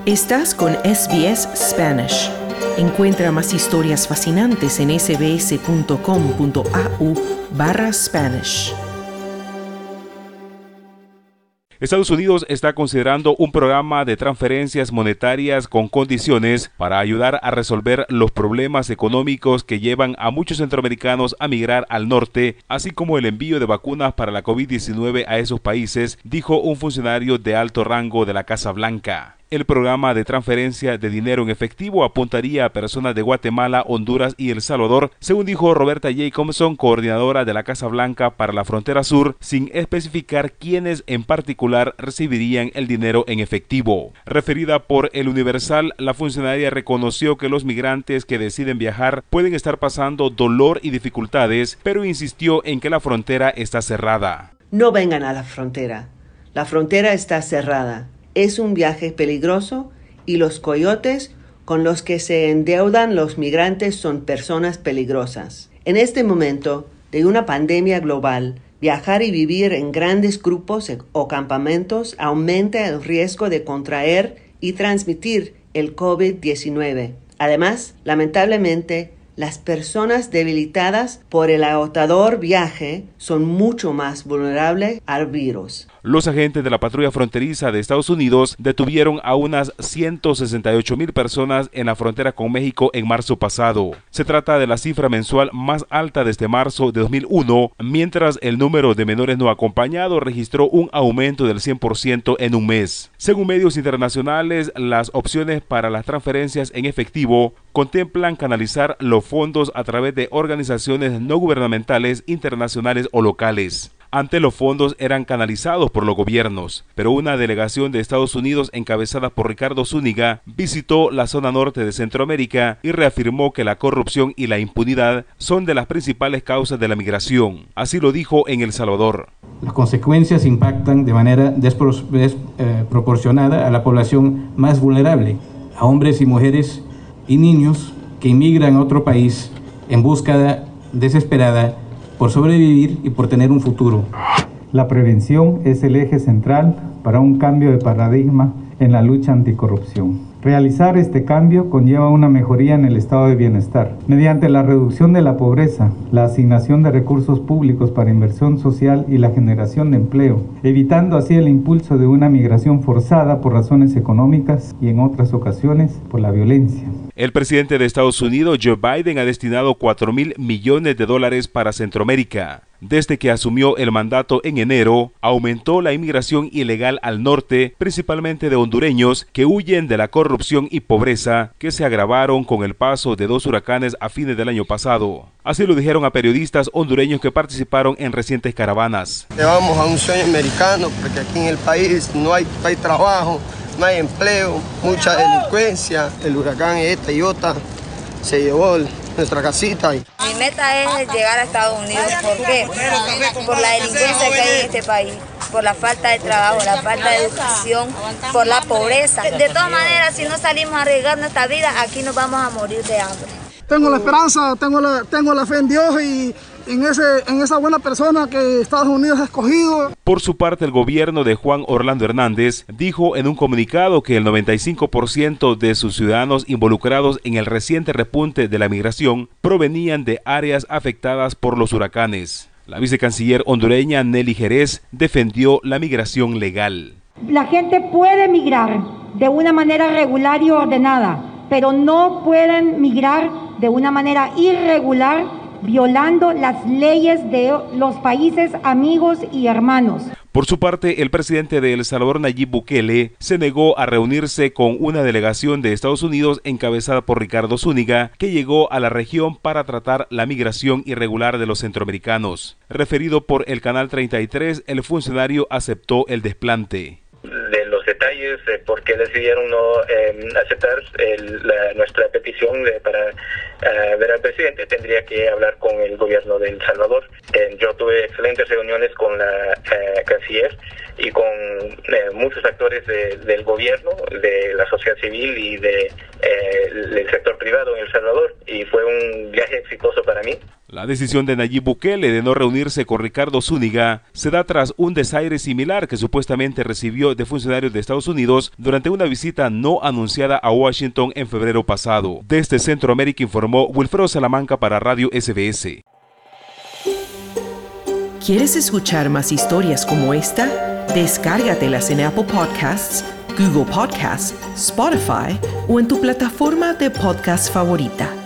Estás con SBS Spanish. Encuentra más historias fascinantes en sbs.com.au/Spanish. Estados Unidos está considerando un programa de transferencias monetarias con condiciones para ayudar a resolver los problemas económicos que llevan a muchos centroamericanos a migrar al norte, así como el envío de vacunas para la COVID-19 a esos países, dijo un funcionario de alto rango de la Casa Blanca. El programa de transferencia de dinero en efectivo apuntaría a personas de Guatemala, Honduras y El Salvador, según dijo Roberta Jacobson, coordinadora de la Casa Blanca para la frontera sur, sin especificar quiénes en particular recibirían el dinero en efectivo. Referida por El Universal, la funcionaria reconoció que los migrantes que deciden viajar pueden estar pasando dolor y dificultades, pero insistió en que la frontera está cerrada. No vengan a la frontera. La frontera está cerrada. Es un viaje peligroso y los coyotes con los que se endeudan los migrantes son personas peligrosas. En este momento de una pandemia global, viajar y vivir en grandes grupos o campamentos aumenta el riesgo de contraer y transmitir el COVID-19. Además, lamentablemente, las personas debilitadas por el agotador viaje son mucho más vulnerables al virus. Los agentes de la patrulla fronteriza de Estados Unidos detuvieron a unas 168,000 personas en la frontera con México en marzo pasado. Se trata de la cifra mensual más alta desde marzo de 2001, mientras el número de menores no acompañados registró un aumento del 100% en un mes. Según medios internacionales, las opciones para las transferencias en efectivo contemplan canalizar los fondos a través de organizaciones no gubernamentales, internacionales o locales. Antes los fondos eran canalizados por los gobiernos, pero una delegación de Estados Unidos encabezada por Ricardo Zúñiga visitó la zona norte de Centroamérica y reafirmó que la corrupción y la impunidad son de las principales causas de la migración. Así lo dijo en El Salvador. Las consecuencias impactan de manera desproporcionada a la población más vulnerable, a hombres y mujeres y niños que inmigran a otro país en búsqueda desesperada por sobrevivir y por tener un futuro. La prevención es el eje central para un cambio de paradigma en la lucha anticorrupción. Realizar este cambio conlleva una mejoría en el estado de bienestar, mediante la reducción de la pobreza, la asignación de recursos públicos para inversión social y la generación de empleo, evitando así el impulso de una migración forzada por razones económicas y en otras ocasiones por la violencia. El presidente de Estados Unidos, Joe Biden, ha destinado $4,000 millones para Centroamérica. Desde que asumió el mandato en enero, aumentó la inmigración ilegal al norte, principalmente de hondureños que huyen de la corrupción y pobreza que se agravaron con el paso de 2 huracanes a fines del año pasado. Así lo dijeron a periodistas hondureños que participaron en recientes caravanas. Llevamos a un sueño americano porque aquí en el país no hay trabajo, no hay empleo, mucha delincuencia. El huracán Iota se llevó nuestra casita. Mi meta es llegar a Estados Unidos. ¿Por qué? Por la delincuencia que hay en este país, por la falta de trabajo, la falta de educación, por la pobreza. De todas maneras, si no salimos a arriesgar nuestra vida, aquí nos vamos a morir de hambre. Tengo la esperanza, tengo la fe en Dios y en esa buena persona que Estados Unidos ha escogido. Por su parte, el gobierno de Juan Orlando Hernández dijo en un comunicado que el 95% de sus ciudadanos involucrados en el reciente repunte de la migración provenían de áreas afectadas por los huracanes. La vicecanciller hondureña Nelly Jerez defendió la migración legal. La gente puede migrar de una manera regular y ordenada, pero no pueden migrar de una manera irregular, violando las leyes de los países amigos y hermanos. Por su parte, el presidente de El Salvador, Nayib Bukele, se negó a reunirse con una delegación de Estados Unidos encabezada por Ricardo Zúñiga, que llegó a la región para tratar la migración irregular de los centroamericanos. Referido por el Canal 33, el funcionario aceptó el desplante. De los detalles de por qué decidieron no aceptar nuestra petición para ver al presidente, tendría que hablar con el gobierno de El Salvador. Yo tuve excelentes reuniones con la canciller y con muchos actores del gobierno, de la sociedad civil y del sector privado en El Salvador, y fue un viaje exitoso para mí. La decisión de Nayib Bukele de no reunirse con Ricardo Zúñiga se da tras un desaire similar que supuestamente recibió de funcionarios de Estados Unidos durante una visita no anunciada a Washington en febrero pasado. Desde Centroamérica informó Wilfredo Salamanca para Radio SBS. ¿Quieres escuchar más historias como esta? Descárgatelas en Apple Podcasts, Google Podcasts, Spotify o en tu plataforma de podcast favorita.